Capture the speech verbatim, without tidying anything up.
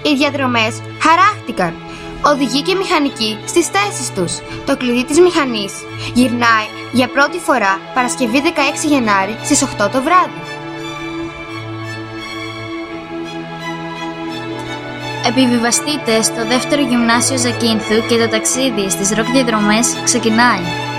οι διαδρομές χαράχτηκαν. Οδηγοί και μηχανικοί στις θέσεις τους. Το κλειδί της μηχανής γυρνάει για πρώτη φορά Παρασκευή δεκαέξι Γενάρη στις οκτώ το βράδυ. Επιβιβαστείτε στο δεύτερο γυμνάσιο Ζακίνθου και το ταξίδι στις ροκ διαδρομές ξεκινάει.